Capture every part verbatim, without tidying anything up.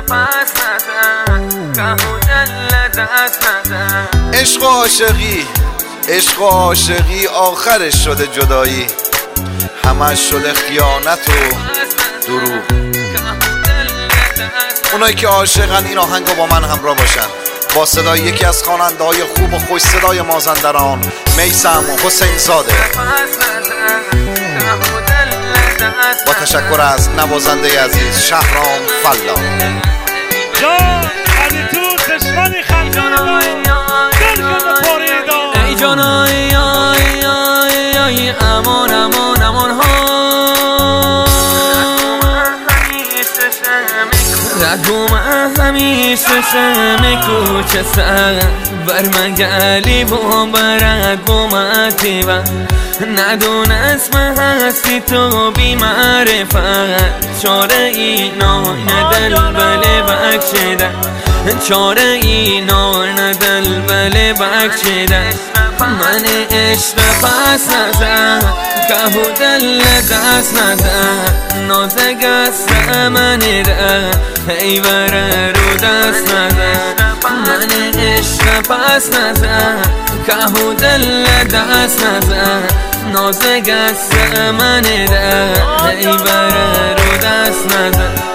عشق و عاشقی، عشق و عاشقی آخرش شده جدایی، همش شده خیانت و دروغ. اونایی که عاشقن این آهنگو با من همراه باشن، با صدای یکی از خواننده های خوب و خوش صدای مازندران، میثم حسین زاده، با تشکر از نوازنده عزیز شهرام فلا. جان خلی تو دشمنی خلقان دل کنه پریدان ای جان آی آی آی آی امان امان امان ها رگوم همیشه شمی کوچه سر بر من گلی بوم برگومتی و ندون اسم هستی تو بی معرفت چاره اینا ندل بله بکشیده چاره اینا ندل بله بکشیده من عشق پس نزد که دل دست نزد نازک است منی ده ای بره رو دست نزد من عشق پس نزد که دل دست نزد نازک است منی ده ای بره رو دست نزد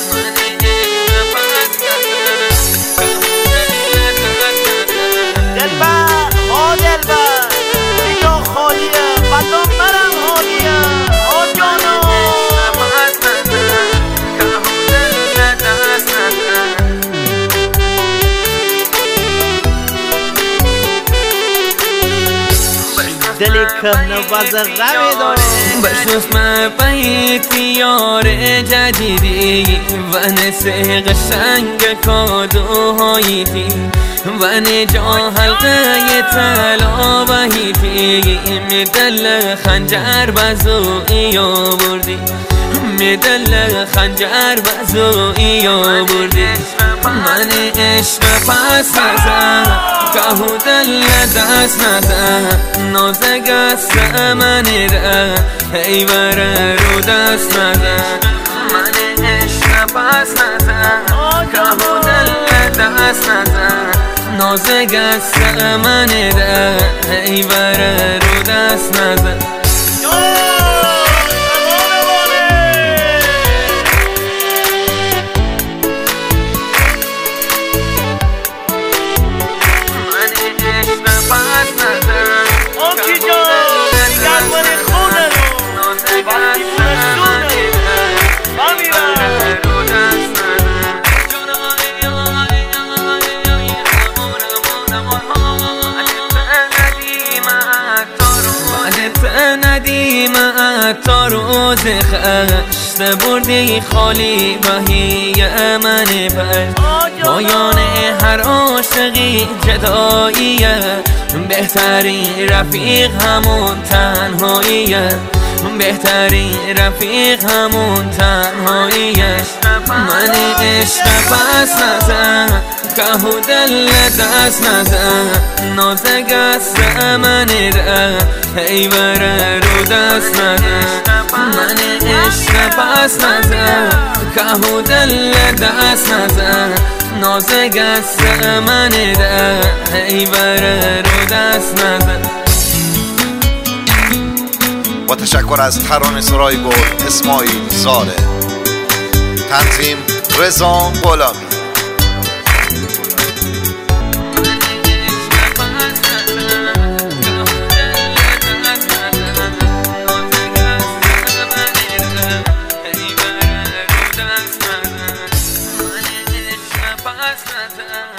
دلی که نواز غمی داره بشنس من بیتی یار جدیدی و نسه قشنگ کادوهاییتی و نجا حلقه طلا بهیتی مدل خنجر بزوئی آوردی مدل خنجر بزوئی آوردی من عشق پس نزد که دل دست نزد نازک است منی ده ای بره رو دست نزد من عشق پس نزد که دل دست نزد نازک است منی ده ای بره رو دست نزد ندیم تا روز خشت بردی خالی بهی من بر پایان هر عاشقی جداییه بهترین رفیق همون تنهاییه بهترین رفیق همون تنهاییه من عشق پس نزد که دل دست نزد نازک است منی ده ای بره رو دست نزد من عشق پس نزد که دل دست نزد نازک است منی ده ای بره رو دست نزد. با تشکر از ترانه سرای گل اسماعیل زاده، تنظیم رضا غلامی. Basta